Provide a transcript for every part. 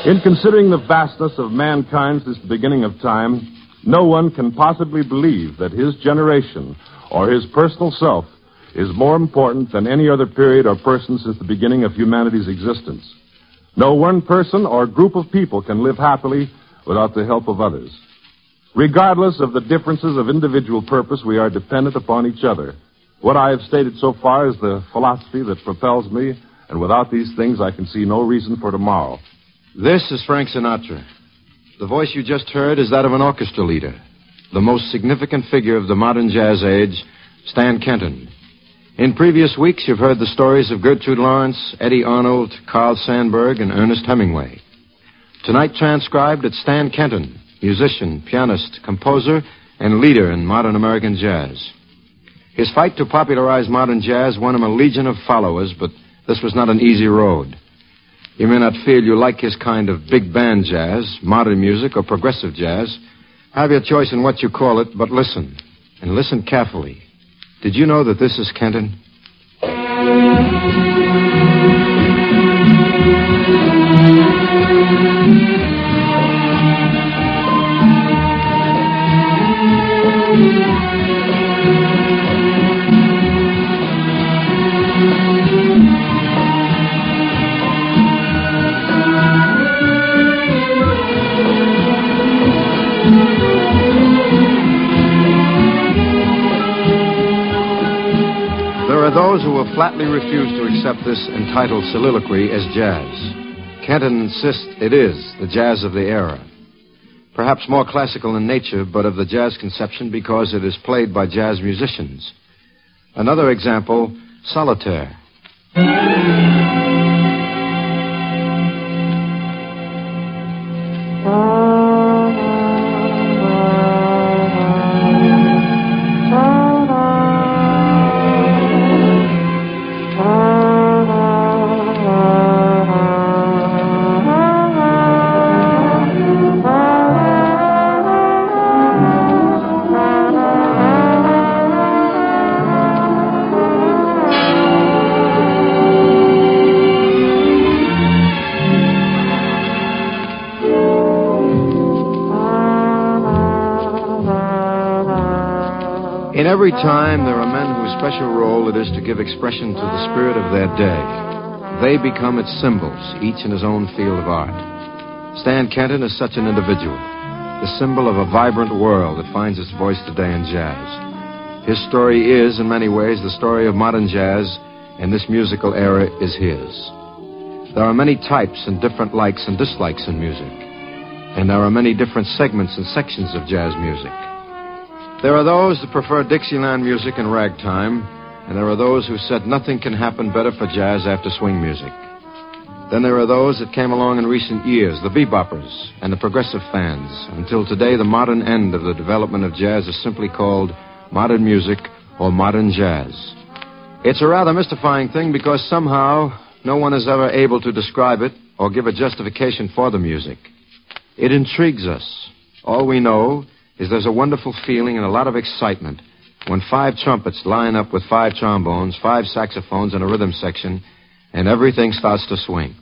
In considering the vastness of mankind since the beginning of time, no one can possibly believe that his generation or his personal self is more important than any other period or person since the beginning of humanity's existence. No one person or group of people can live happily without the help of others. Regardless of the differences of individual purpose, we are dependent upon each other. What I have stated so far is the philosophy that propels me, and without these things I can see no reason for tomorrow. This is Frank Sinatra. The voice you just heard is that of an orchestra leader, the most significant figure of the modern jazz age, Stan Kenton. In previous weeks, you've heard the stories of Gertrude Lawrence, Eddie Arnold, Carl Sandburg, and Ernest Hemingway. Tonight transcribed, it's Stan Kenton, musician, pianist, composer, and leader in modern American jazz. His fight to popularize modern jazz won him a legion of followers, but this was not an easy road. You may not feel you like his kind of big band jazz, modern music, or progressive jazz. Have your choice in what you call it, but listen, and listen carefully. Did you know that this is Kenton? There are those who will flatly refuse to accept this entitled soliloquy as jazz. Kenton insists it is the jazz of the era. Perhaps more classical in nature, but of the jazz conception because it is played by jazz musicians. Another example, Solitaire. In every time, there are men whose special role it is to give expression to the spirit of their day. They become its symbols, each in his own field of art. Stan Kenton is such an individual, the symbol of a vibrant world that finds its voice today in jazz. His story is, in many ways, the story of modern jazz, and this musical era is his. There are many types and different likes and dislikes in music, and there are many different segments and sections of jazz music. There are those that prefer Dixieland music and ragtime, and there are those who said nothing can happen better for jazz after swing music. Then there are those that came along in recent years, the beboppers and the progressive fans. Until today, the modern end of the development of jazz is simply called modern music or modern jazz. It's a rather mystifying thing because somehow no one is ever able to describe it or give a justification for the music. It intrigues us. All we know is there's a wonderful feeling and a lot of excitement when 5 trumpets line up with 5 trombones, 5 saxophones, and a rhythm section, and everything starts to swing.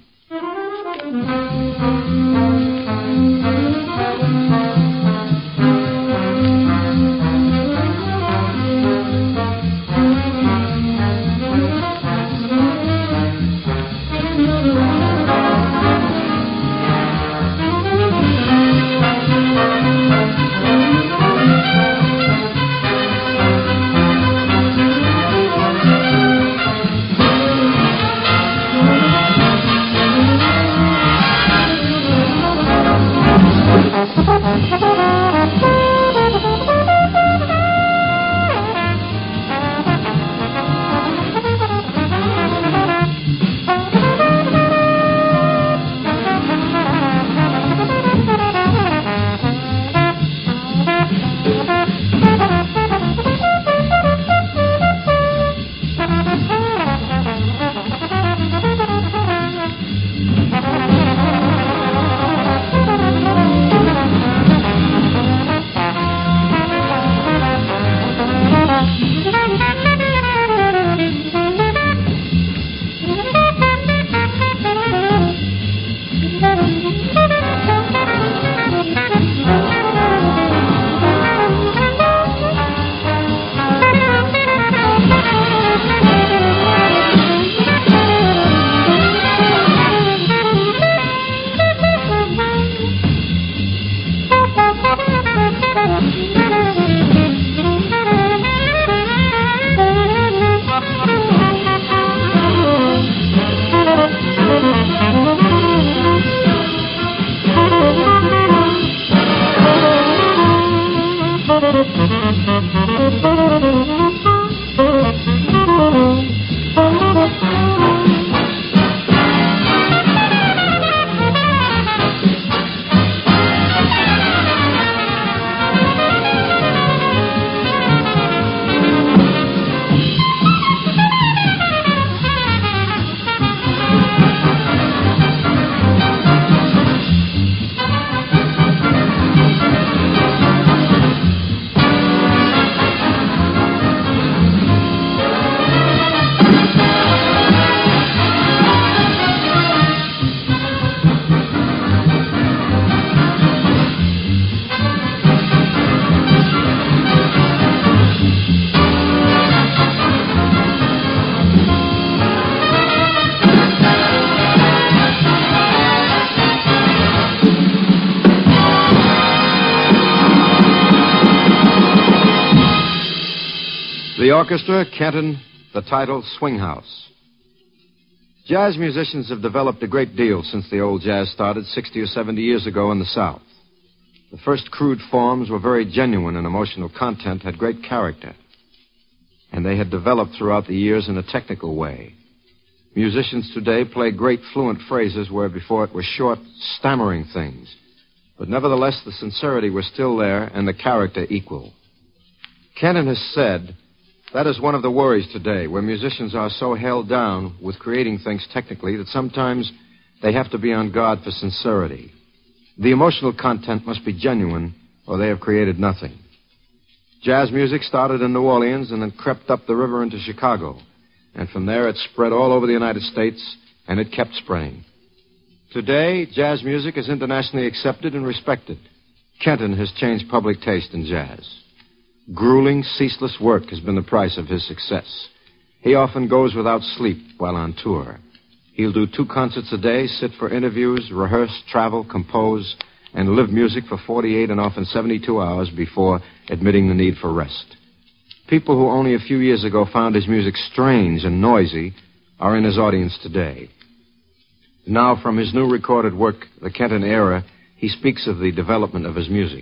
The orchestra, Kenton, the title, Swing House. Jazz musicians have developed a great deal since the old jazz started 60 or 70 years ago in the South. The first crude forms were very genuine in emotional content, had great character. And they had developed throughout the years in a technical way. Musicians today play great fluent phrases where before it was short, stammering things. But nevertheless, the sincerity was still there and the character equal. Kenton has said, that is one of the worries today, where musicians are so held down with creating things technically that sometimes they have to be on guard for sincerity. The emotional content must be genuine, or they have created nothing. Jazz music started in New Orleans and then crept up the river into Chicago. And from there it spread all over the United States, and it kept spreading. Today, jazz music is internationally accepted and respected. Kenton has changed public taste in jazz. Grueling, ceaseless work has been the price of his success. He often goes without sleep while on tour. He'll do 2 concerts a day, sit for interviews, rehearse, travel, compose, and live music for 48 and often 72 hours before admitting the need for rest. People who only a few years ago found his music strange and noisy are in his audience today. Now, from his new recorded work, The Kenton Era, he speaks of the development of his music.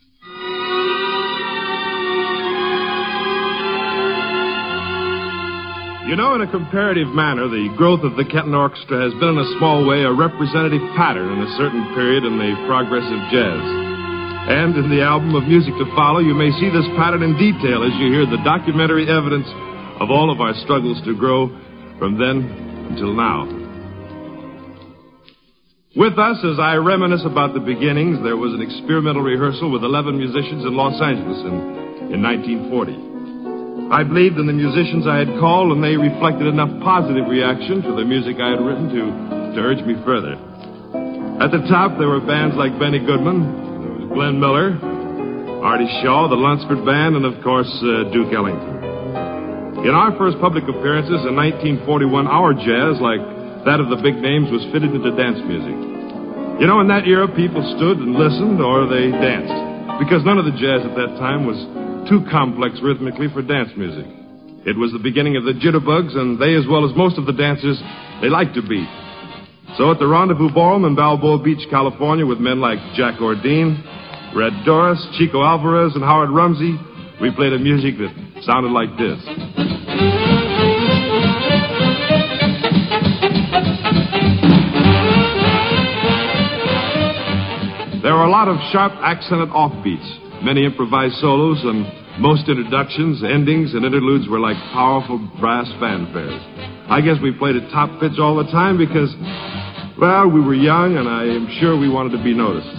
You know, in a comparative manner, the growth of the Kenton Orchestra has been in a small way a representative pattern in a certain period in the progress of jazz. And in the album of music to follow, you may see this pattern in detail as you hear the documentary evidence of all of our struggles to grow from then until now. With us, as I reminisce about the beginnings, there was an experimental rehearsal with 11 musicians in Los Angeles in 1940. I believed in the musicians I had called, and they reflected enough positive reaction to the music I had written to urge me further. At the top, there were bands like Benny Goodman, there was Glenn Miller, Artie Shaw, the Lunsford Band, and, of course, Duke Ellington. In our first public appearances in 1941, our jazz, like that of the big names, was fitted into dance music. You know, in that era, people stood and listened, or they danced, because none of the jazz at that time was too complex rhythmically for dance music. It was the beginning of the jitterbugs, and they, as well as most of the dancers, they liked to beat. So at the Rendezvous Ballroom in Balboa Beach, California, with men like Jack Ordine, Red Doris, Chico Alvarez, and Howard Rumsey, we played a music that sounded like this. There were a lot of sharp accented offbeats, many improvised solos, and most introductions, endings, and interludes were like powerful brass fanfares. I guess we played at top pitch all the time because, well, we were young, and I am sure we wanted to be noticed.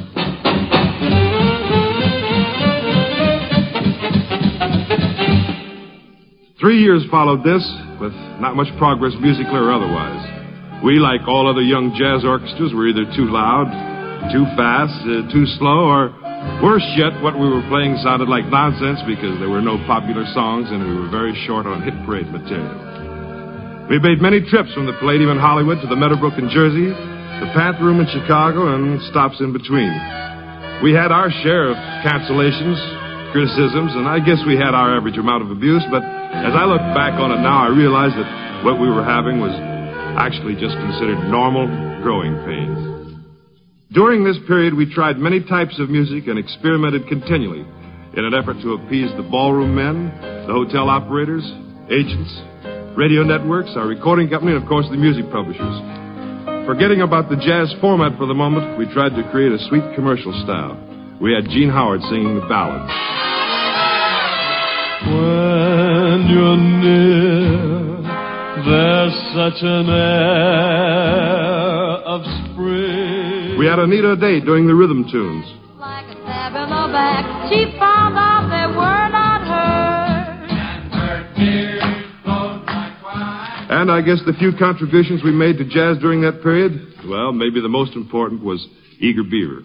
Three years followed this, with not much progress musically or otherwise. We, like all other young jazz orchestras, were either too loud, too fast, too slow, or worse yet, what we were playing sounded like nonsense because there were no popular songs and we were very short on hit parade material. We made many trips from the Palladium in Hollywood to the Meadowbrook in Jersey, the Panther Room in Chicago, and stops in between. We had our share of cancellations, criticisms, and I guess we had our average amount of abuse, but as I look back on it now, I realize that what we were having was actually just considered normal growing pains. During this period, we tried many types of music and experimented continually in an effort to appease the ballroom men, the hotel operators, agents, radio networks, our recording company, and, of course, the music publishers. Forgetting about the jazz format for the moment, we tried to create a sweet commercial style. We had Gene Howard singing the ballads. When you're near, there's such an air of spring. We had Anita Day doing the rhythm tunes. Like a stab in the back, she found out they were not hers. And her tears flowed like wine. And I guess the few contributions we made to jazz during that period, well, maybe the most important was Eager Beaver.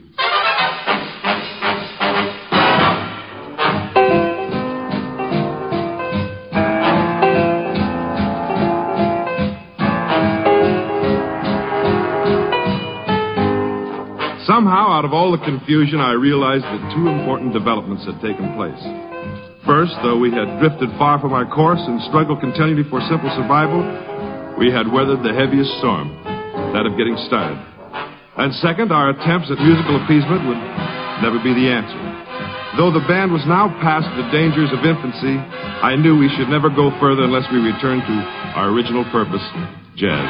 Somehow, out of all the confusion, I realized that two important developments had taken place. First, though we had drifted far from our course and struggled continually for simple survival, we had weathered the heaviest storm, that of getting started. And second, our attempts at musical appeasement would never be the answer. Though the band was now past the dangers of infancy, I knew we should never go further unless we returned to our original purpose, jazz.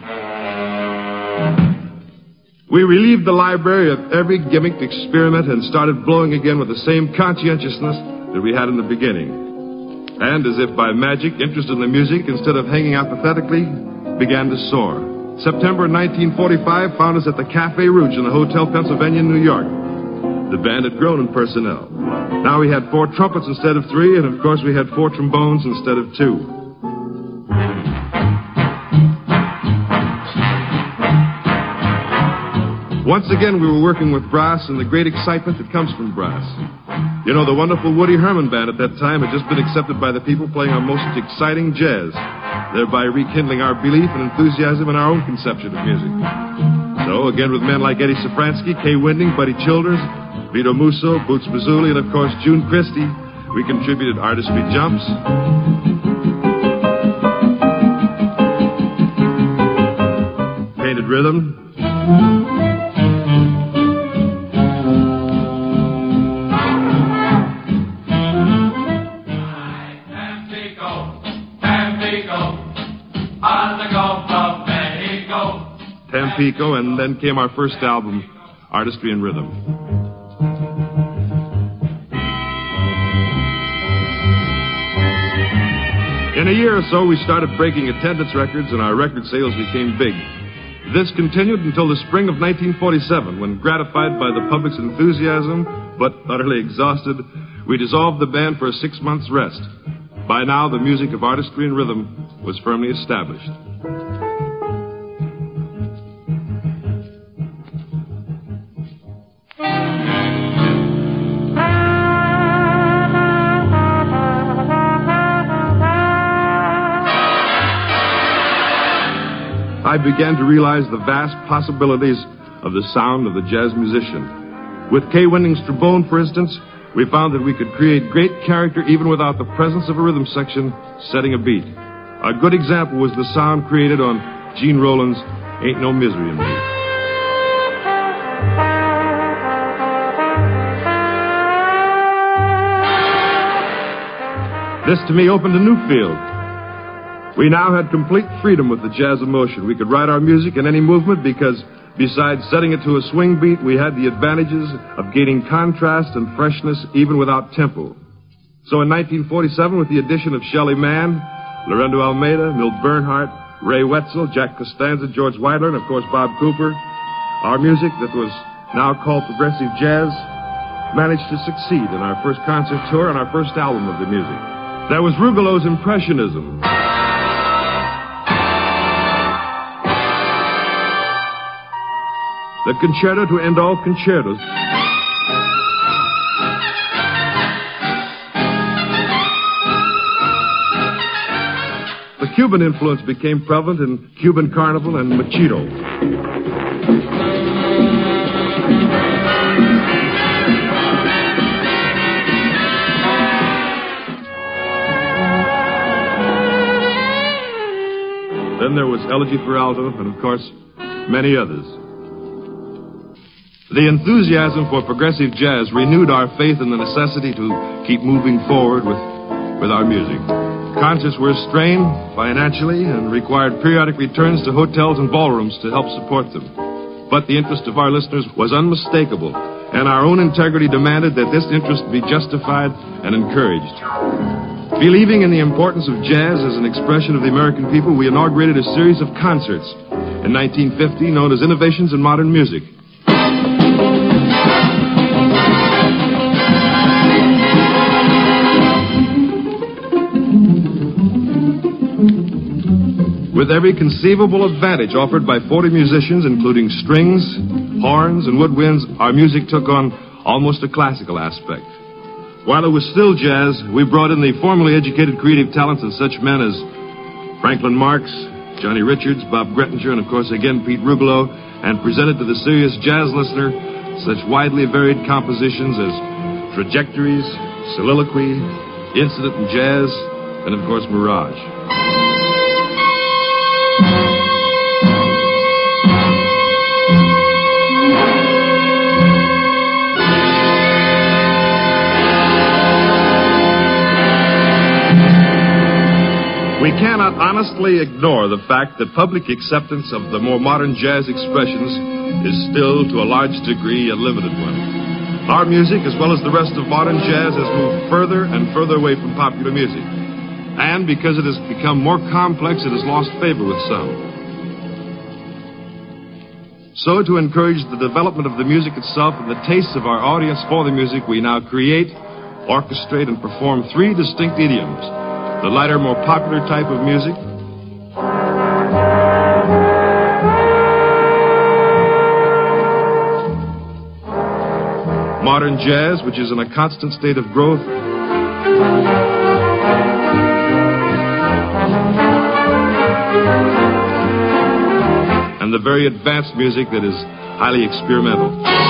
We relieved the library of every gimmicked experiment and started blowing again with the same conscientiousness that we had in the beginning. And as if by magic, interest in the music, instead of hanging apathetically, began to soar. September 1945 found us at the Cafe Rouge in the Hotel Pennsylvania in New York. The band had grown in personnel. Now we had 4 trumpets instead of 3, and of course we had 4 trombones instead of 2. Once again, we were working with brass and the great excitement that comes from brass. You know, the wonderful Woody Herman Band at that time had just been accepted by the people playing our most exciting jazz, thereby rekindling our belief and enthusiasm in our own conception of music. So, again, with men like Eddie Safransky, Kay Winding, Buddy Childers, Vito Musso, Boots Mazzulli, and, of course, June Christie, we contributed Artistry Jumps, Painted Rhythm, Tampico, and then came our first album, Artistry and Rhythm. In a year or so, we started breaking attendance records, and our record sales became big. This continued until the spring of 1947, when, gratified by the public's enthusiasm, but utterly exhausted, we dissolved the band for a 6 months' rest. By now, the music of Artistry and Rhythm was firmly established. I began to realize the vast possibilities of the sound of the jazz musician. With Kay Winding's trombone, for instance, we found that we could create great character even without the presence of a rhythm section setting a beat. A good example was the sound created on Gene Roland's Ain't No Misery in Me. This, to me, opened a new field. We now had complete freedom with the jazz emotion. We could write our music in any movement because, besides setting it to a swing beat, we had the advantages of gaining contrast and freshness even without tempo. So in 1947, with the addition of Shelley Mann, Lorenzo Almeida, Milt Bernhardt, Ray Wetzel, Jack Costanza, George Weidler, and of course Bob Cooper, our music that was now called progressive jazz managed to succeed in our first concert tour and our first album of the music. There was Rugelow's Impressionism. The concerto to end all concertos. The Cuban influence became prevalent in Cuban Carnival and Machito. Then there was Elegy for Alto, and of course, many others. The enthusiasm for progressive jazz renewed our faith in the necessity to keep moving forward with our music. Concerts were strained financially and required periodic returns to hotels and ballrooms to help support them. But the interest of our listeners was unmistakable, and our own integrity demanded that this interest be justified and encouraged. Believing in the importance of jazz as an expression of the American people, we inaugurated a series of concerts in 1950 known as Innovations in Modern Music. With every conceivable advantage offered by 40 musicians, including strings, horns, and woodwinds, our music took on almost a classical aspect. While it was still jazz, we brought in the formally educated creative talents of such men as Franklin Marks, Johnny Richards, Bob Grettinger, and of course again Pete Rugelow, and presented to the serious jazz listener such widely varied compositions as Trajectories, Soliloquy, Incident in Jazz, and, of course, Mirage. We cannot honestly ignore the fact that public acceptance of the more modern jazz expressions is still, to a large degree, a limited one. Our music, as well as the rest of modern jazz, has moved further and further away from popular music. And because it has become more complex, it has lost favor with some. So, to encourage the development of the music itself and the tastes of our audience for the music, we now create, orchestrate, and perform 3 distinct idioms. The lighter, more popular type of music, modern jazz, which is in a constant state of growth, and the very advanced music that is highly experimental.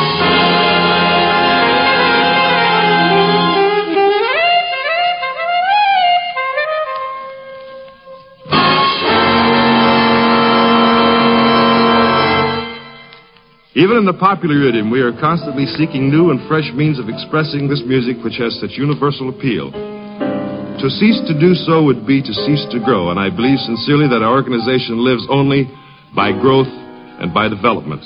Even in the popular idiom, we are constantly seeking new and fresh means of expressing this music which has such universal appeal. To cease to do so would be to cease to grow, and I believe sincerely that our organization lives only by growth and by development.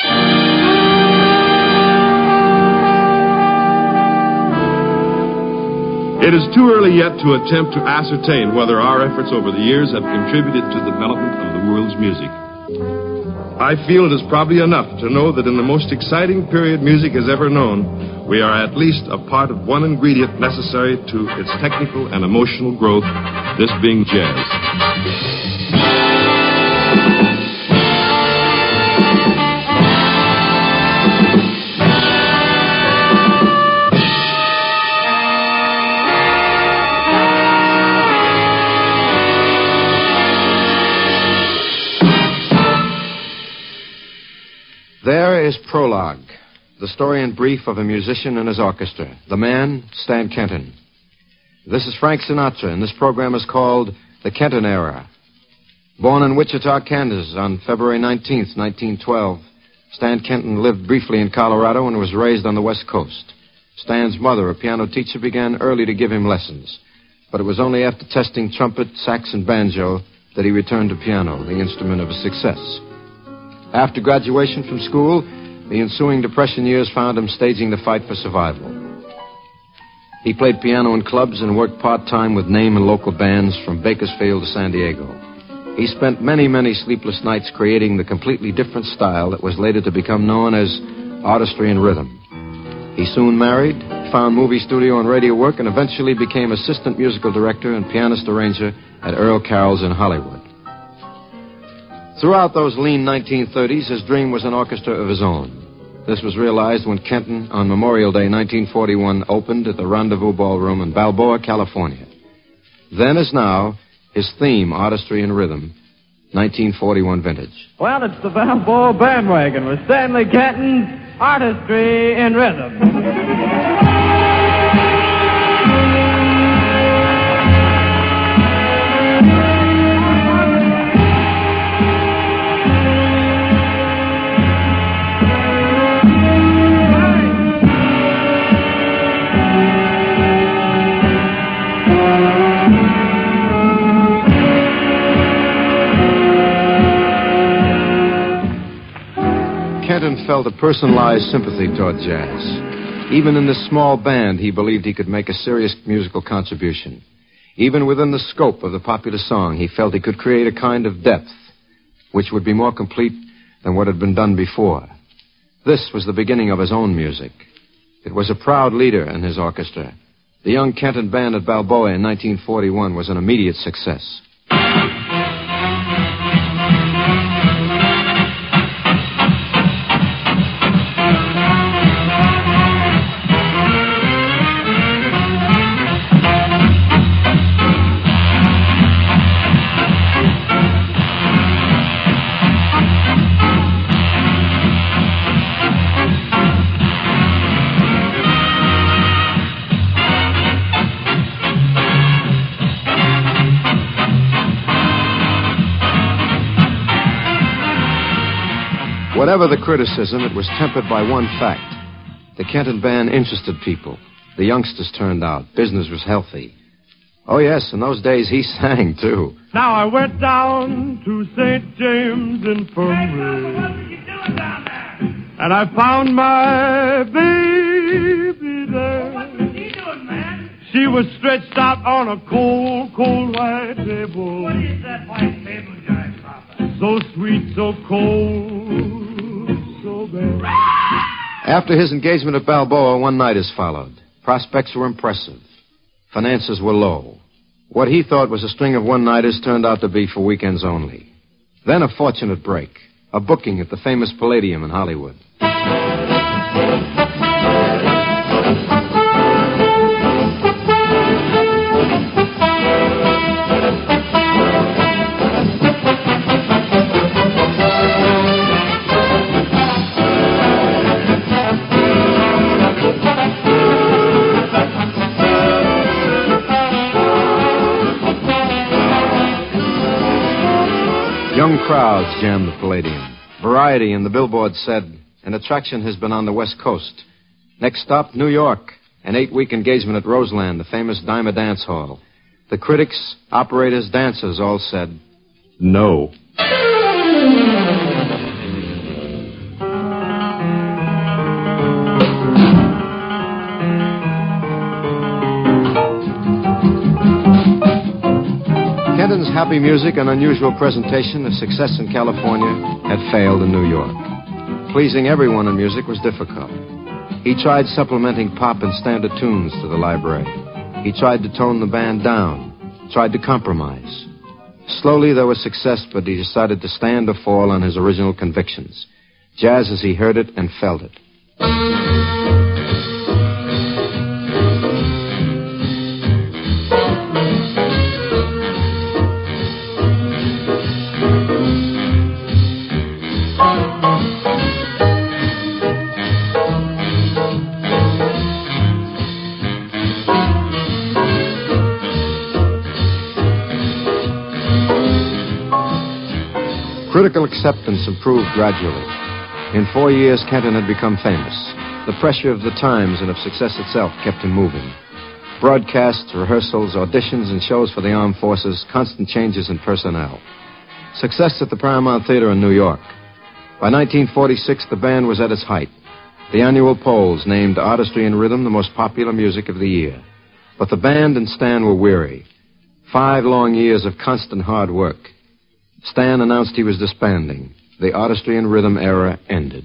It is too early yet to attempt to ascertain whether our efforts over the years have contributed to the development of the world's music. I feel it is probably enough to know that in the most exciting period music has ever known, we are at least a part of one ingredient necessary to its technical and emotional growth, this being jazz. There is Prologue, the story in brief of a musician and his orchestra. The man, Stan Kenton. This is Frank Sinatra, and this program is called The Kenton Era. Born in Wichita, Kansas on February 19th, 1912, Stan Kenton lived briefly in Colorado and was raised on the West Coast. Stan's mother, a piano teacher, began early to give him lessons, but it was only after testing trumpet, sax, and banjo that he returned to piano, the instrument of his success. After graduation from school, the ensuing Depression years found him staging the fight for survival. He played piano in clubs and worked part-time with name and local bands from Bakersfield to San Diego. He spent many, many sleepless nights creating the completely different style that was later to become known as artistry and rhythm. He soon married, found movie studio and radio work, and eventually became assistant musical director and pianist arranger at Earl Carroll's in Hollywood. Throughout those lean 1930s, his dream was an orchestra of his own. This was realized when Kenton, on Memorial Day 1941, opened at the Rendezvous Ballroom in Balboa, California. Then as now, his theme, artistry and rhythm, 1941 vintage. Well, it's the Balboa Bandwagon with Stanley Kenton's Artistry and Rhythm. Kenton felt a personalized sympathy toward jazz. Even in this small band, he believed he could make a serious musical contribution. Even within the scope of the popular song, he felt he could create a kind of depth which would be more complete than what had been done before. This was the beginning of his own music. It was a proud leader in his orchestra. The young Kenton Band at Balboa in 1941 was an immediate success. Whatever the criticism, it was tempered by one fact. The Kenton Band interested people. The youngsters turned out. Business was healthy. Oh, yes, in those days he sang, too. Now I went down to St. James Infirmary. What was you doing down there? And I found my baby there. What was he doing, man? She was stretched out on a cold, cold white table. What is that white table jive, Papa? So sweet, so cold, so bad. After his engagement at Balboa, one night is followed. Prospects were impressive. Finances were low. What he thought was a string of one-nighters turned out to be for weekends only. Then a fortunate break. A booking at the famous Palladium in Hollywood. Young crowds jammed the Palladium. Variety and the Billboard said, an attraction has been on the West Coast. Next stop, New York. An 8-week engagement at Roseland, the famous Dime Dance Hall. The critics, operators, dancers all said, No. Kenton's happy music and unusual presentation of success in California had failed in New York. Pleasing everyone in music was difficult. He tried supplementing pop and standard tunes to the library. He tried to tone the band down, tried to compromise. Slowly there was success, but he decided to stand or fall on his original convictions. Jazz as he heard it and felt it. Critical acceptance improved gradually. In 4 years, Kenton had become famous. The pressure of the times and of success itself kept him moving. Broadcasts, rehearsals, auditions, and shows for the armed forces, constant changes in personnel. Success at the Paramount Theater in New York. By 1946, the band was at its height. The annual polls named Artistry and Rhythm the most popular music of the year. But the band and Stan were weary. 5 long years of constant hard work. Stan announced he was disbanding. The Artistry and Rhythm era ended.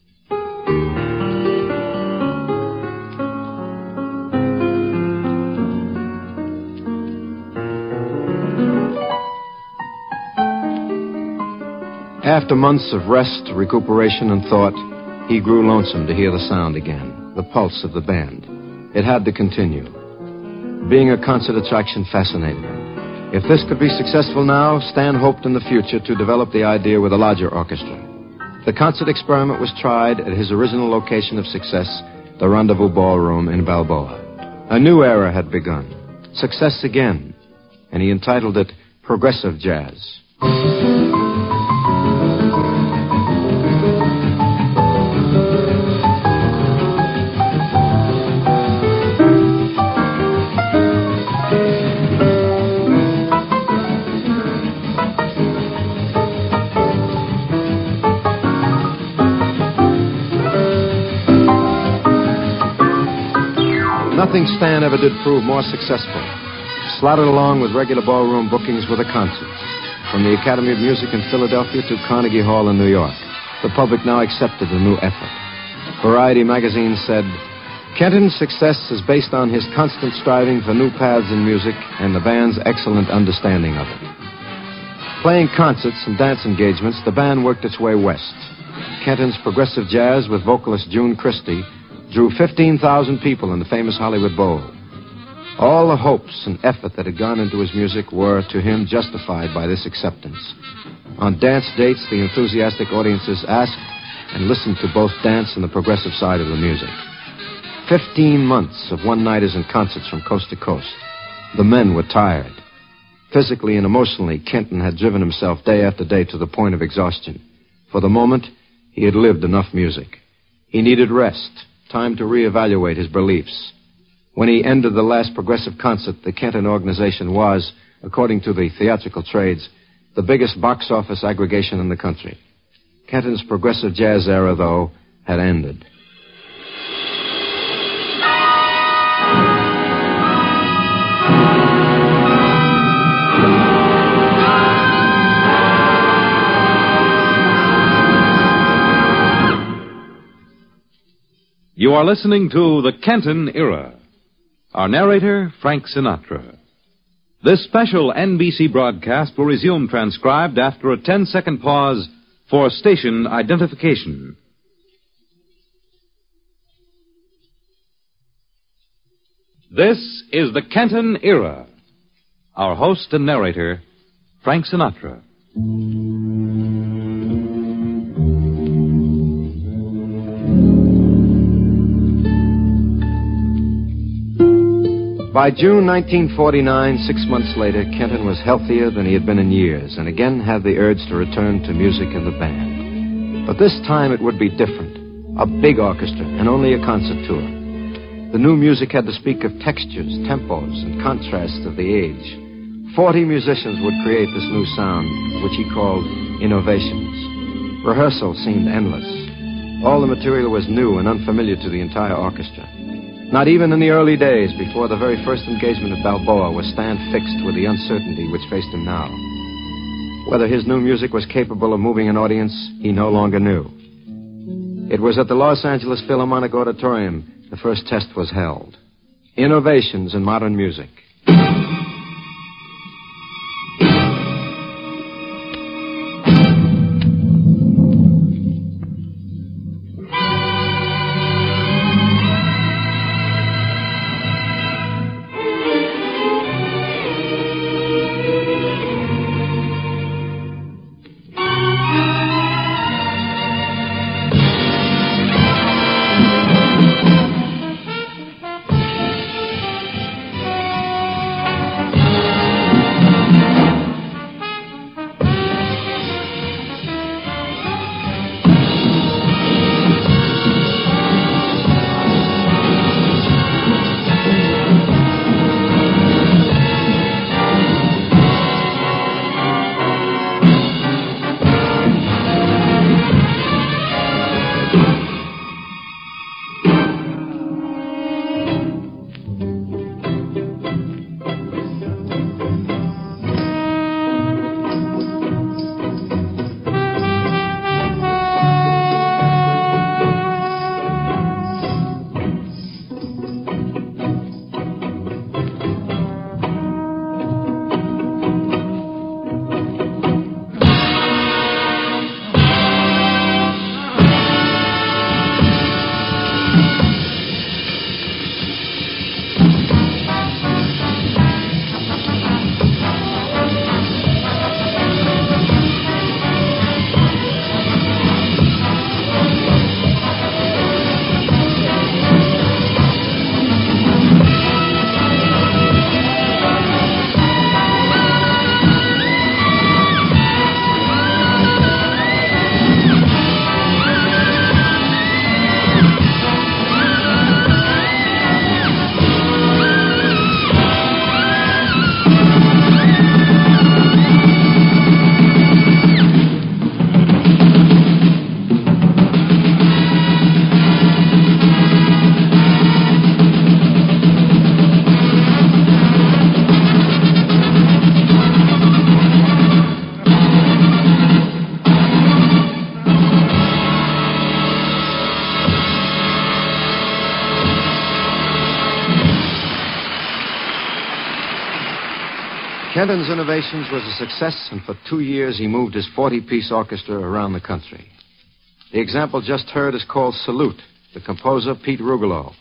After months of rest, recuperation, and thought, he grew lonesome to hear the sound again, the pulse of the band. It had to continue. Being a concert attraction fascinated him. If this could be successful now, Stan hoped in the future to develop the idea with a larger orchestra. The concert experiment was tried at his original location of success, the Rendezvous Ballroom in Balboa. A new era had begun. Success again. And he entitled it Progressive Jazz. Nothing Stan ever did prove more successful. Slotted along with regular ballroom bookings were the concerts. From the Academy of Music in Philadelphia to Carnegie Hall in New York, the public now accepted the new effort. Variety magazine said, Kenton's success is based on his constant striving for new paths in music and the band's excellent understanding of it. Playing concerts and dance engagements, the band worked its way west. Kenton's progressive jazz with vocalist June Christy drew 15,000 people in the famous Hollywood Bowl. All the hopes and effort that had gone into his music were, to him, justified by this acceptance. On dance dates, the enthusiastic audiences asked and listened to both dance and the progressive side of the music. 15 months of one-nighters and concerts from coast to coast. The men were tired. Physically and emotionally, Kenton had driven himself day after day to the point of exhaustion. For the moment, He had lived enough music. He needed rest, time to reevaluate his beliefs. When he ended the last progressive concert, the Kenton organization was, according to the theatrical trades, the biggest box office aggregation in the country. Kenton's progressive jazz era, though, had ended. You are listening to The Kenton Era. Our narrator, Frank Sinatra. This special NBC broadcast will resume transcribed after a 10-second pause for station identification. This is The Kenton Era. Our host and narrator, Frank Sinatra. By June 1949, 6 months later, Kenton was healthier than he had been in years and again had the urge to return to music and the band. But this time it would be different. A big orchestra and only a concert tour. The new music had to speak of textures, tempos, and contrasts of the age. 40 musicians would create this new sound, which he called innovations. Rehearsal seemed endless. All the material was new and unfamiliar to the entire orchestra. Not even in the early days, before the very first engagement of Balboa, was Stan fixed with the uncertainty which faced him now. Whether his new music was capable of moving an audience, he no longer knew. It was at the Los Angeles Philharmonic Auditorium the first test was held. Innovations in modern music. Kenton's Innovations was a success, and for 2 years he moved his 40-piece orchestra around the country. The example just heard is called Salute, the composer Pete Rugolo.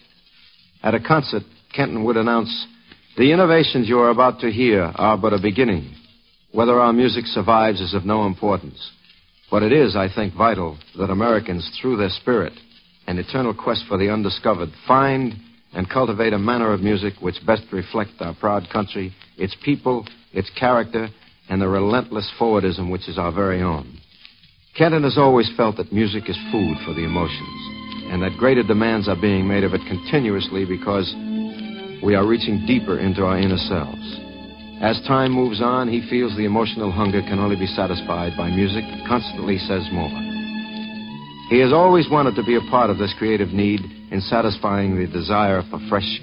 At a concert, Kenton would announce, "The innovations you are about to hear are but a beginning. Whether our music survives is of no importance. But it is, I think, vital that Americans, through their spirit and eternal quest for the undiscovered, find and cultivate a manner of music which best reflect our proud country, its people, its character, and the relentless forwardism which is our very own." Kenton has always felt that music is food for the emotions, and that greater demands are being made of it continuously because we are reaching deeper into our inner selves. As time moves on, he feels the emotional hunger can only be satisfied by music that constantly says more. He has always wanted to be a part of this creative need in satisfying the desire for fresh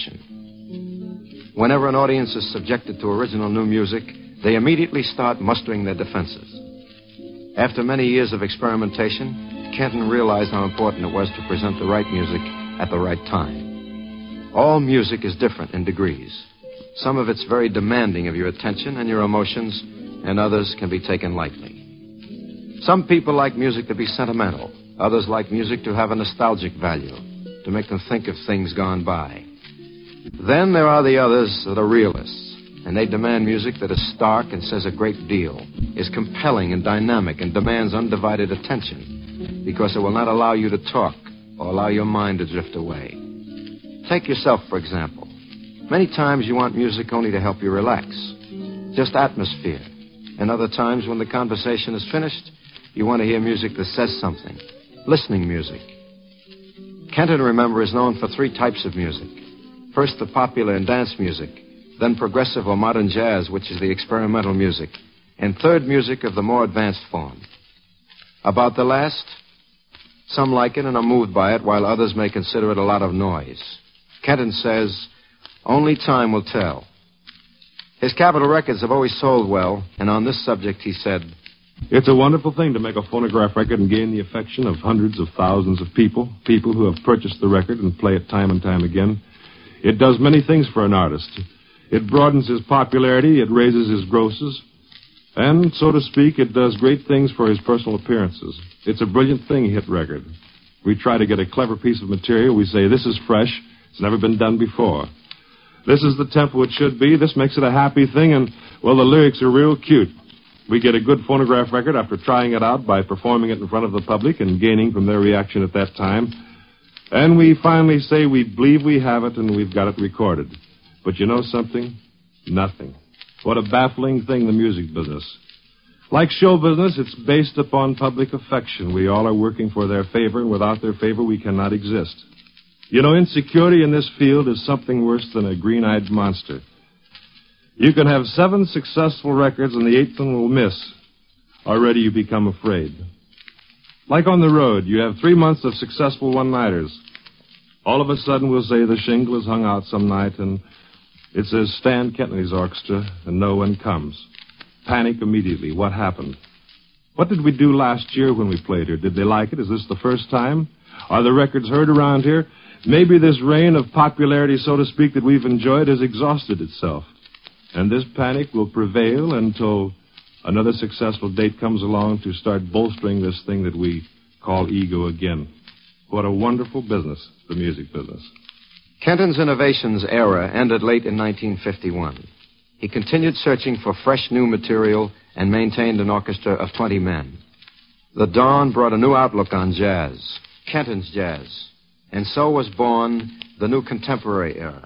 composition. Whenever an audience is subjected to original new music, they immediately start mustering their defenses. After many years of experimentation, Kenton realized how important it was to present the right music at the right time. All music is different in degrees. Some of it's very demanding of your attention and your emotions, and others can be taken lightly. Some people like music to be sentimental. Others like music to have a nostalgic value, to make them think of things gone by. Then there are the others that are realists, and they demand music that is stark and says a great deal, is compelling and dynamic and demands undivided attention, because it will not allow you to talk or allow your mind to drift away. Take yourself, for example. Many times you want music only to help you relax, just atmosphere. And other times when the conversation is finished, you want to hear music that says something, listening music. Kenton, remember, is known for 3 types of music. First, the popular and dance music, then progressive or modern jazz, which is the experimental music, and third, music of the more advanced form. About the last, some like it and are moved by it, while others may consider it a lot of noise. Kenton says, only time will tell. His Capitol records have always sold well, and on this subject he said, It's a wonderful thing to make a phonograph record and gain the affection of hundreds of thousands of people who have purchased the record and play it time and time again. It does many things for an artist. It broadens his popularity, it raises his grosses, and, so to speak, it does great things for his personal appearances. It's a brilliant thing, hit record. We try to get a clever piece of material. We say, this is fresh. It's never been done before. This is the tempo it should be. This makes it a happy thing, and, well, the lyrics are real cute. We get a good phonograph record after trying it out by performing it in front of the public and gaining from their reaction at that time. And we finally say we believe we have it and we've got it recorded. But you know something? Nothing. What a baffling thing, the music business. Like show business, it's based upon public affection. We all are working for their favor, and without their favor, we cannot exist. You know, insecurity in this field is something worse than a green-eyed monster. You can have 7 successful records and the 8th one will miss. Already you become afraid. Like on the road, you have 3 months of successful one-nighters. All of a sudden we'll say the shingle is hung out some night and it says Stan Kenton's orchestra and no one comes. Panic immediately. What happened? What did we do last year when we played here? Did they like it? Is this the first time? Are the records heard around here? Maybe this reign of popularity, so to speak, that we've enjoyed has exhausted itself. And this panic will prevail until another successful date comes along to start bolstering this thing that we call ego again. What a wonderful business, the music business. Kenton's innovations era ended late in 1951. He continued searching for fresh new material and maintained an orchestra of 20 men. The dawn brought a new outlook on jazz, Kenton's jazz. And so was born the new contemporary era.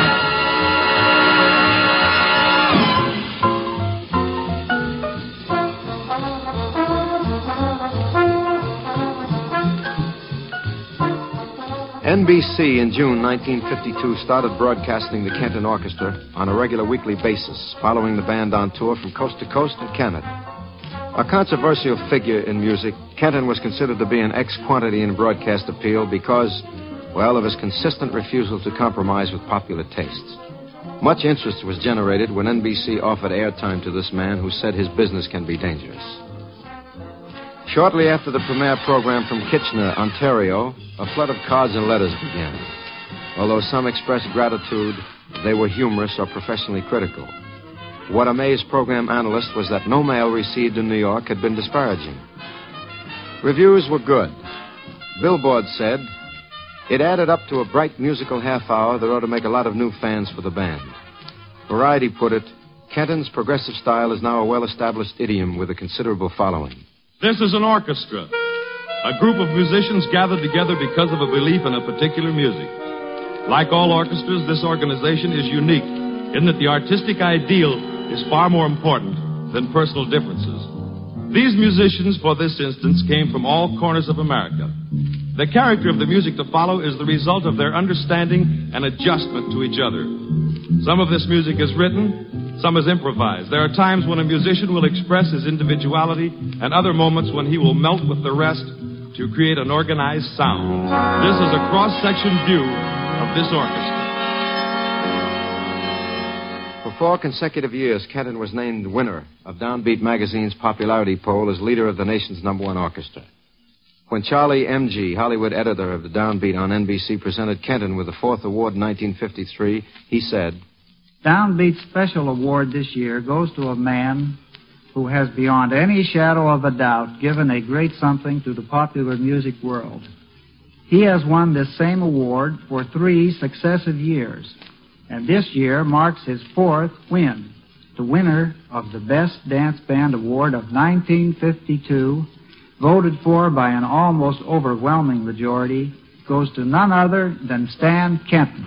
NBC in June 1952 started broadcasting the Kenton Orchestra on a regular weekly basis, following the band on tour from coast to coast in Canada. A controversial figure in music, Kenton was considered to be an ex-quantity in broadcast appeal because, well, of his consistent refusal to compromise with popular tastes. Much interest was generated when NBC offered airtime to this man who said his business can be dangerous. Shortly after the premiere program from Kitchener, Ontario, a flood of cards and letters began. Although some expressed gratitude, they were humorous or professionally critical. What amazed program analysts was that no mail received in New York had been disparaging. Reviews were good. Billboard said, it added up to a bright musical half hour that ought to make a lot of new fans for the band. Variety put it, Kenton's progressive style is now a well-established idiom with a considerable following. This is an orchestra. A group of musicians gathered together because of a belief in a particular music. Like all orchestras, this organization is unique in that the artistic ideal is far more important than personal differences. These musicians, for this instance, came from all corners of America. The character of the music to follow is the result of their understanding and adjustment to each other. Some of this music is written, some is improvised. There are times when a musician will express his individuality and other moments when he will melt with the rest to create an organized sound. This is a cross-section view of this orchestra. For 4 consecutive years, Kenton was named winner of Downbeat magazine's popularity poll as leader of the nation's #1 orchestra. When Charlie M.G., Hollywood editor of the Downbeat on NBC, presented Kenton with the 4th award in 1953, he said, Downbeat's special award this year goes to a man who has beyond any shadow of a doubt given a great something to the popular music world. He has won this same award for 3 successive years, and this year marks his 4th win. The winner of the Best Dance Band Award of 1952, voted for by an almost overwhelming majority, goes to none other than Stan Kenton.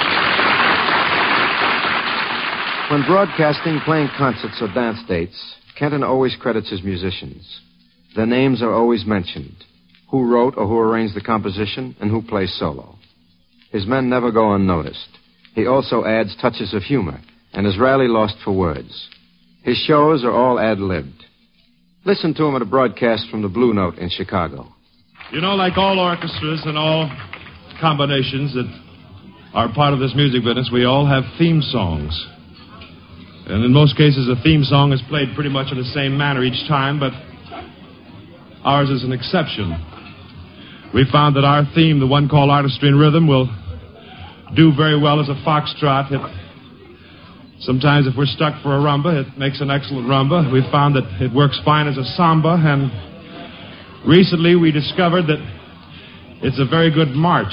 When broadcasting, playing concerts, or dance dates, Kenton always credits his musicians. Their names are always mentioned, who wrote or who arranged the composition, and who plays solo. His men never go unnoticed. He also adds touches of humor and is rarely lost for words. His shows are all ad-libbed. Listen to him at a broadcast from the Blue Note in Chicago. You know, like all orchestras and all combinations that are part of this music business, we all have theme songs. And in most cases, a theme song is played pretty much in the same manner each time, but ours is an exception. We found that our theme, the one called Artistry and Rhythm, will do very well as a foxtrot. Sometimes if we're stuck for a rumba, it makes an excellent rumba. We found that it works fine as a samba, and recently we discovered that it's a very good march.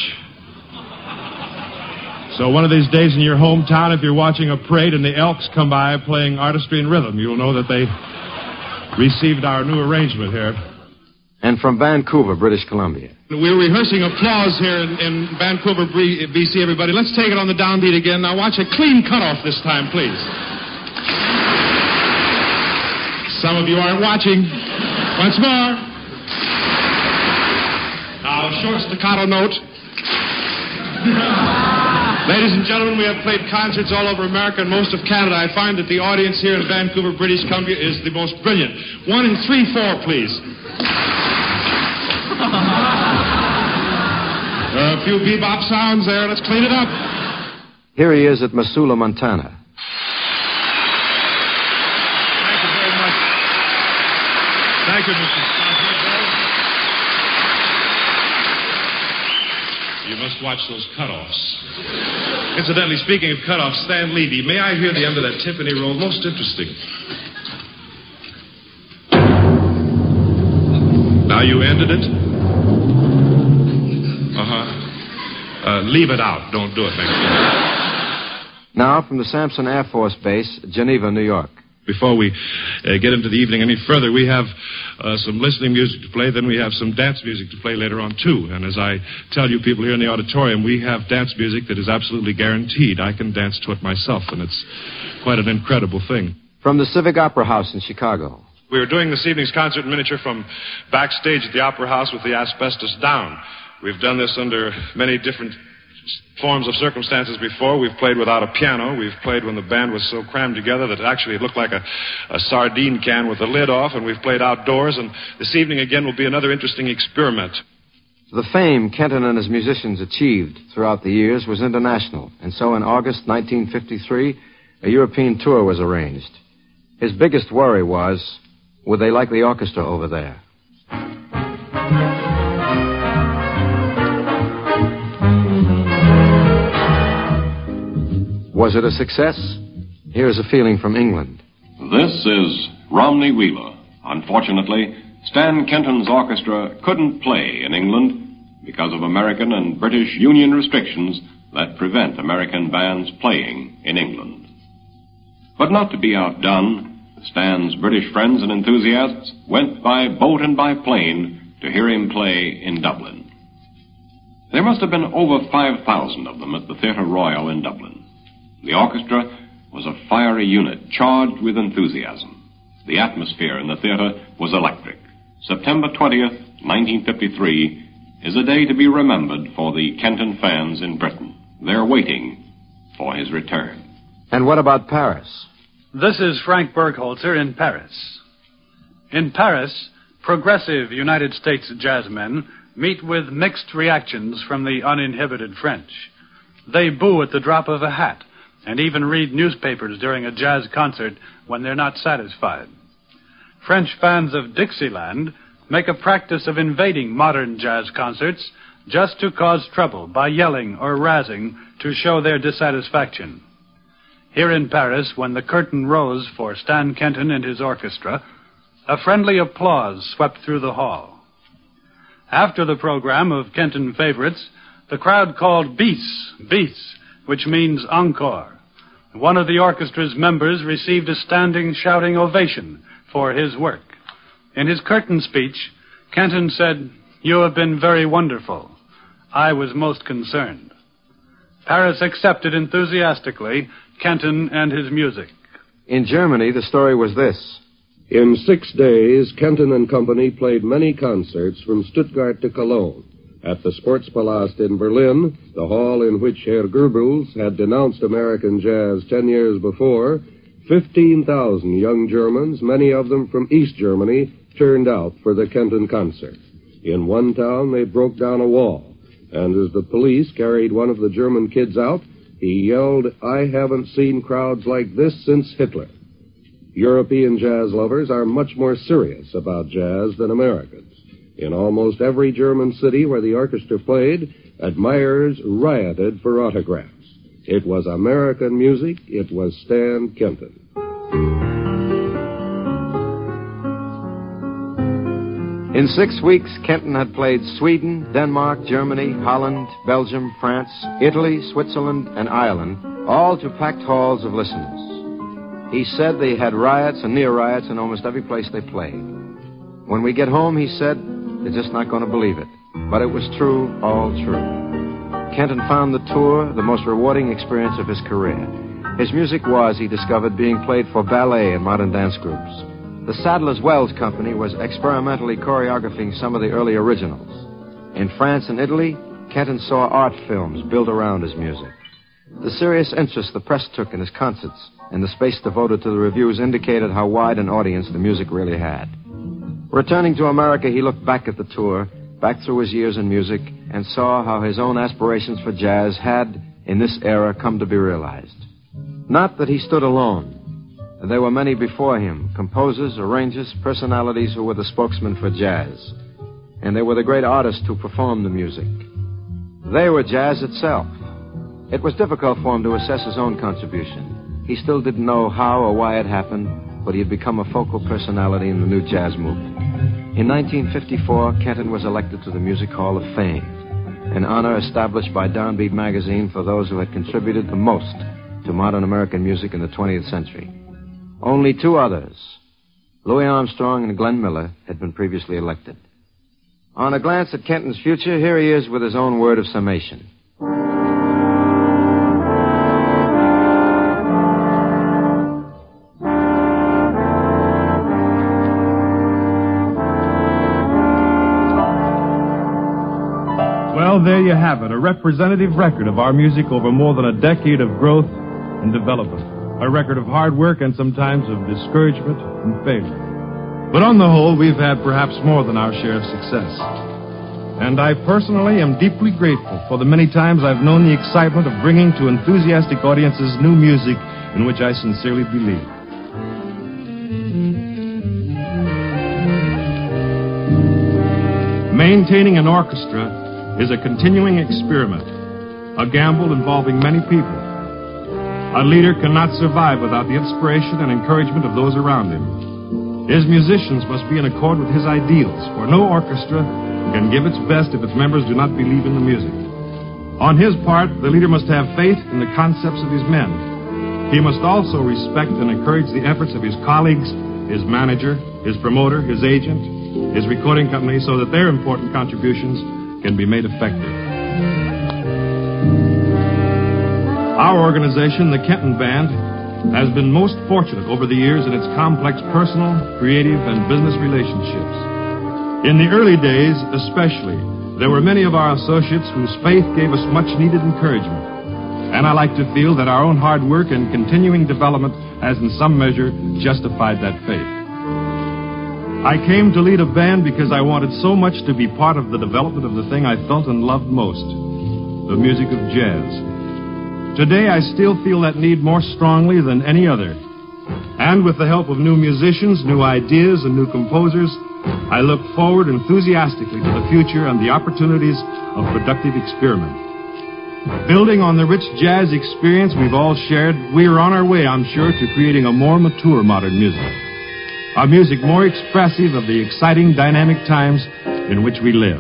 So one of these days in your hometown, if you're watching a parade and the Elks come by playing Artistry and Rhythm, you'll know that they received our new arrangement here. And from Vancouver, British Columbia. We're rehearsing applause here in Vancouver, BC, everybody. Let's take it on the downbeat again. Now watch a clean cutoff this time, please. Some of you aren't watching. Once more. Now, short staccato note. Ladies and gentlemen, we have played concerts all over America and most of Canada. I find that the audience here in Vancouver, British Columbia is the most brilliant. 1 and 3, 4, please. A few bebop sounds there. Let's clean it up. Here he is at Missoula, Montana. Thank you very much. Thank you, Mr. Sponsor. You must watch those cutoffs. Incidentally, speaking of cutoffs, Stan Levy, may I hear the end of that Tiffany roll? Most interesting. Now you ended it? Leave it out. Don't do it next time. Now from the Sampson Air Force Base, Geneva, New York. Before we get into the evening any further, we have some listening music to play. Then we have some dance music to play later on, too. And as I tell you people here in the auditorium, we have dance music that is absolutely guaranteed. I can dance to it myself, and it's quite an incredible thing. From the Civic Opera House in Chicago. We are doing this evening's concert in miniature from backstage at the Opera House with the asbestos down. We've done this under many different forms of circumstances before. We've played without a piano. We've played when the band was so crammed together that actually it looked like a sardine can with the lid off, and we've played outdoors, and this evening again will be another interesting experiment. The fame Kenton and his musicians achieved throughout the years was international, and so in August 1953, a European tour was arranged. His biggest worry was, would they like the orchestra over there? Was it a success? Here's a feeling from England. This is Romney Wheeler. Unfortunately, Stan Kenton's orchestra couldn't play in England because of American and British union restrictions that prevent American bands playing in England. But not to be outdone, Stan's British friends and enthusiasts went by boat and by plane to hear him play in Dublin. There must have been over 5,000 of them at the Theatre Royal in Dublin. The orchestra was a fiery unit charged with enthusiasm. The atmosphere in the theater was electric. September 20th, 1953, is a day to be remembered for the Kenton fans in Britain. They're waiting for his return. And what about Paris? This is Frank Bergholzer in Paris. In Paris, progressive United States jazzmen meet with mixed reactions from the uninhibited French. They boo at the drop of a hat and even read newspapers during a jazz concert when they're not satisfied. French fans of Dixieland make a practice of invading modern jazz concerts just to cause trouble by yelling or razzing to show their dissatisfaction. Here in Paris, when the curtain rose for Stan Kenton and his orchestra, a friendly applause swept through the hall. After the program of Kenton favorites, the crowd called bis, bis, which means encore. One of the orchestra's members received a standing shouting ovation for his work. In his curtain speech, Kenton said, "You have been very wonderful. I was most concerned." Paris accepted enthusiastically Kenton and his music. In Germany, the story was this. In 6 days, Kenton and Company played many concerts from Stuttgart to Cologne. At the Sportspalast in Berlin, the hall in which Herr Goebbels had denounced American jazz 10 years before, 15,000 young Germans, many of them from East Germany, turned out for the Kenton concert. In one town, they broke down a wall, and as the police carried one of the German kids out, he yelled, "I haven't seen crowds like this since Hitler." European jazz lovers are much more serious about jazz than Americans. In almost every German city where the orchestra played, admirers rioted for autographs. It was American music. It was Stan Kenton. In 6 weeks, Kenton had played Sweden, Denmark, Germany, Holland, Belgium, France, Italy, Switzerland, and Ireland, all to packed halls of listeners. He said they had riots and near riots in almost every place they played. When we get home, he said, they're just not going to believe it. But it was true, all true. Kenton found the tour the most rewarding experience of his career. His music was, he discovered, being played for ballet and modern dance groups. The Sadler's Wells Company was experimentally choreographing some of the early originals. In France and Italy, Kenton saw art films built around his music. The serious interest the press took in his concerts and the space devoted to the reviews indicated how wide an audience the music really had. Returning to America, he looked back at the tour, back through his years in music, and saw how his own aspirations for jazz had, in this era, come to be realized. Not that he stood alone. There were many before him, composers, arrangers, personalities who were the spokesmen for jazz. And they were the great artists who performed the music. They were jazz itself. It was difficult for him to assess his own contribution. He still didn't know how or why it happened, but he had become a focal personality in the new jazz movement. In 1954, Kenton was elected to the Music Hall of Fame, an honor established by Downbeat magazine for those who had contributed the most to modern American music in the 20th century. Only 2 others, Louis Armstrong and Glenn Miller, had been previously elected. On a glance at Kenton's future, here he is with his own word of summation. Well, there you have it, a representative record of our music over more than a decade of growth and development. A record of hard work and sometimes of discouragement and failure. But on the whole, we've had perhaps more than our share of success. And I personally am deeply grateful for the many times I've known the excitement of bringing to enthusiastic audiences new music in which I sincerely believe. Maintaining an orchestra is a continuing experiment, a gamble involving many people. A leader cannot survive without the inspiration and encouragement of those around him. His musicians must be in accord with his ideals, for no orchestra can give its best if its members do not believe in the music. On his part, the leader must have faith in the concepts of his men. He must also respect and encourage the efforts of his colleagues, his manager, his promoter, his agent, his recording company, so that their important contributions can be made effective. Our organization, the Kenton Band, has been most fortunate over the years in its complex personal, creative, and business relationships. In the early days, especially, there were many of our associates whose faith gave us much-needed encouragement. And I like to feel that our own hard work and continuing development has in some measure justified that faith. I came to lead a band because I wanted so much to be part of the development of the thing I felt and loved most, the music of jazz. Today, I still feel that need more strongly than any other. And with the help of new musicians, new ideas, and new composers, I look forward enthusiastically to the future and the opportunities of productive experiment. Building on the rich jazz experience we've all shared, we are on our way, I'm sure, to creating a more mature modern music. A music more expressive of the exciting, dynamic times in which we live.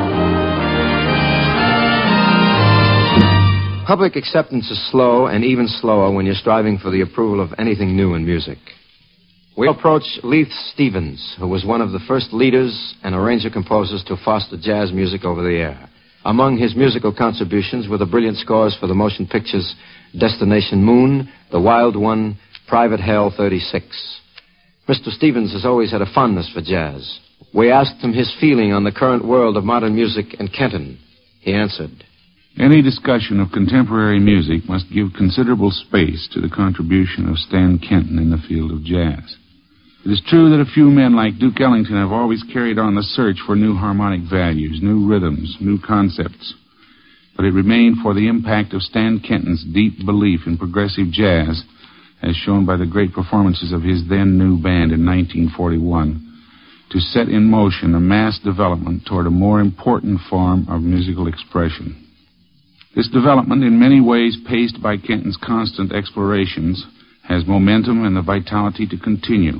Public acceptance is slow and even slower when you're striving for the approval of anything new in music. We approach Leith Stevens, who was one of the first leaders and arranger-composers to foster jazz music over the air. Among his musical contributions were the brilliant scores for the motion pictures Destination Moon, The Wild One, Private Hell 36. Mr. Stevens has always had a fondness for jazz. We asked him his feeling on the current world of modern music in Kenton. He answered, "Any discussion of contemporary music must give considerable space to the contribution of Stan Kenton in the field of jazz. It is true that a few men like Duke Ellington have always carried on the search for new harmonic values, new rhythms, new concepts. But it remained for the impact of Stan Kenton's deep belief in progressive jazz, as shown by the great performances of his then-new band in 1941, to set in motion a mass development toward a more important form of musical expression. This development, in many ways paced by Kenton's constant explorations, has momentum and the vitality to continue.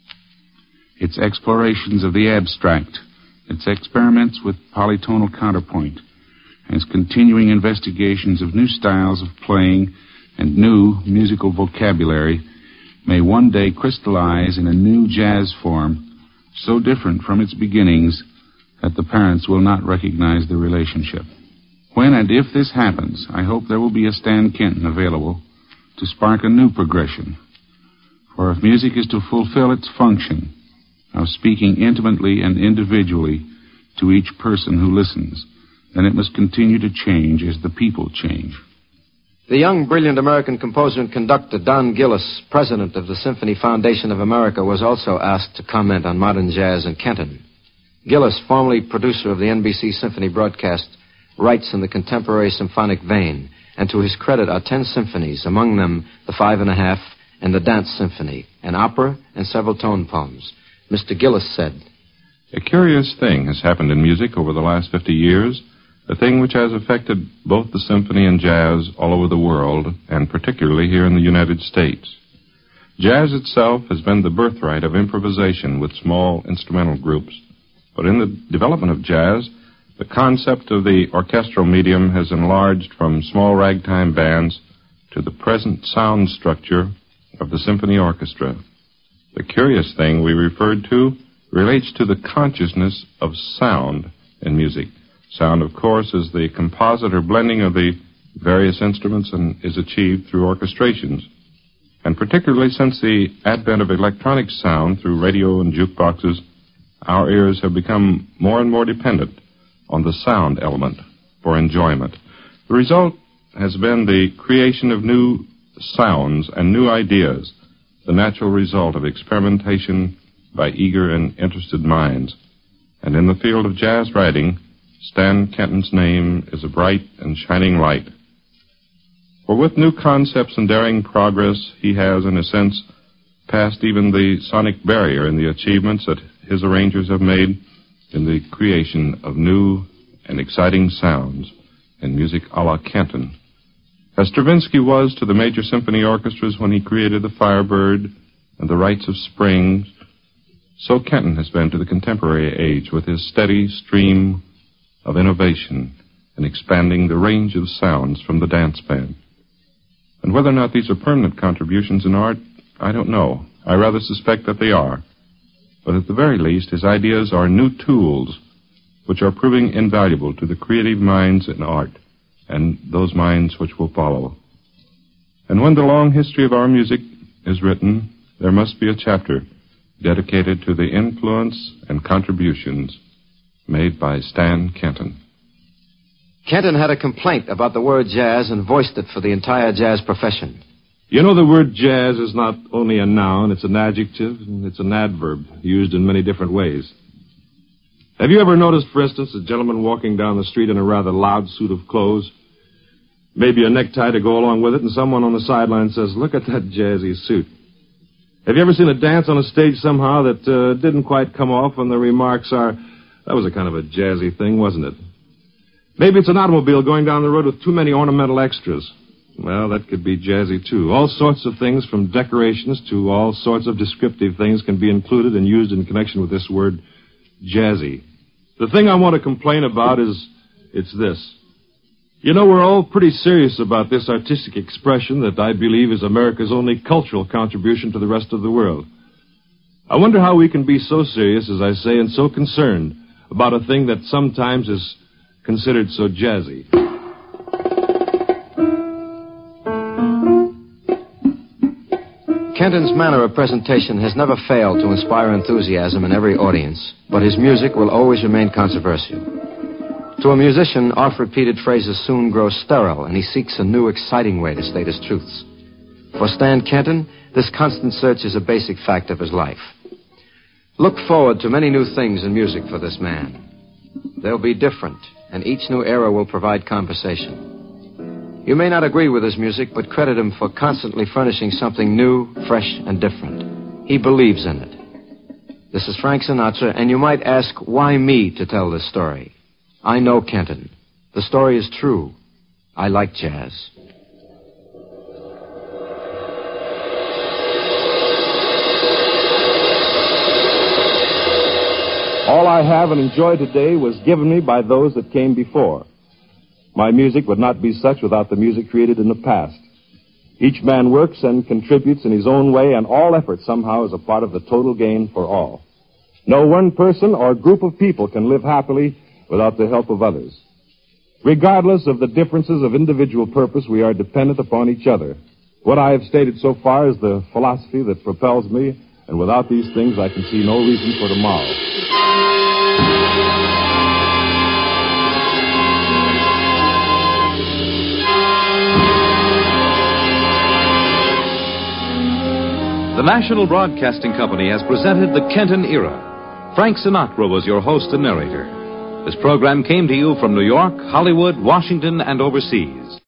Its explorations of the abstract, its experiments with polytonal counterpoint, and its continuing investigations of new styles of playing and new musical vocabulary may one day crystallize in a new jazz form so different from its beginnings that the parents will not recognize the relationship. When and if this happens, I hope there will be a Stan Kenton available to spark a new progression. For if music is to fulfill its function of speaking intimately and individually to each person who listens, then it must continue to change as the people change." The young, brilliant American composer and conductor Don Gillis, president of the Symphony Foundation of America, was also asked to comment on modern jazz in Kenton. Gillis, formerly producer of the NBC Symphony broadcast, writes in the contemporary symphonic vein, and to his credit are 10 symphonies, among them the 5½ and the Dance Symphony, an opera, and several tone poems. Mr. Gillis said, "A curious thing has happened in music over the last 50 years. A thing which has affected both the symphony and jazz all over the world, and particularly here in the United States. Jazz itself has been the birthright of improvisation with small instrumental groups. But in the development of jazz, the concept of the orchestral medium has enlarged from small ragtime bands to the present sound structure of the symphony orchestra. The curious thing we referred to relates to the consciousness of sound in music. Sound, of course, is the composite or blending of the various instruments and is achieved through orchestrations. And particularly since the advent of electronic sound through radio and jukeboxes, our ears have become more and more dependent on the sound element for enjoyment. The result has been the creation of new sounds and new ideas, the natural result of experimentation by eager and interested minds. And in the field of jazz writing, Stan Kenton's name is a bright and shining light. For with new concepts and daring progress, he has, in a sense, passed even the sonic barrier in the achievements that his arrangers have made in the creation of new and exciting sounds in music a la Kenton. As Stravinsky was to the major symphony orchestras when he created the Firebird and the Rites of Spring, so Kenton has been to the contemporary age with his steady stream of innovation in expanding the range of sounds from the dance band. And whether or not these are permanent contributions in art, I don't know. I rather suspect that they are. But at the very least, his ideas are new tools which are proving invaluable to the creative minds in art and those minds which will follow. And when the long history of our music is written, there must be a chapter dedicated to the influence and contributions made by Stan Kenton. Kenton had a complaint about the word jazz and voiced it for the entire jazz profession. You know, the word jazz is not only a noun, it's an adjective, and it's an adverb used in many different ways. Have you ever noticed, for instance, a gentleman walking down the street in a rather loud suit of clothes, maybe a necktie to go along with it, and someone on the sideline says, look at that jazzy suit? Have you ever seen a dance on a stage somehow that didn't quite come off, and the remarks are, that was a kind of a jazzy thing, wasn't it? Maybe it's an automobile going down the road with too many ornamental extras. Well, that could be jazzy, too. All sorts of things, from decorations to all sorts of descriptive things, can be included and used in connection with this word, jazzy. The thing I want to complain about it's this. You know, we're all pretty serious about this artistic expression that I believe is America's only cultural contribution to the rest of the world. I wonder how we can be so serious, as I say, and so concerned about a thing that sometimes is considered so jazzy. Kenton's manner of presentation has never failed to inspire enthusiasm in every audience, but his music will always remain controversial. To a musician, oft-repeated phrases soon grow sterile, and he seeks a new, exciting way to state his truths. For Stan Kenton, this constant search is a basic fact of his life. Look forward to many new things in music for this man. They'll be different, and each new era will provide conversation. You may not agree with his music, but credit him for constantly furnishing something new, fresh, and different. He believes in it. This is Frank Sinatra, and you might ask, why me to tell this story? I know Kenton. The story is true. I like jazz. All I have and enjoy today was given me by those that came before. My music would not be such without the music created in the past. Each man works and contributes in his own way, and all effort somehow is a part of the total gain for all. No one person or group of people can live happily without the help of others. Regardless of the differences of individual purpose, we are dependent upon each other. What I have stated so far is the philosophy that propels me, and without these things I can see no reason for tomorrow. The National Broadcasting Company has presented the Kenton Era. Frank Sinatra was your host and narrator. This program came to you from New York, Hollywood, Washington, and overseas.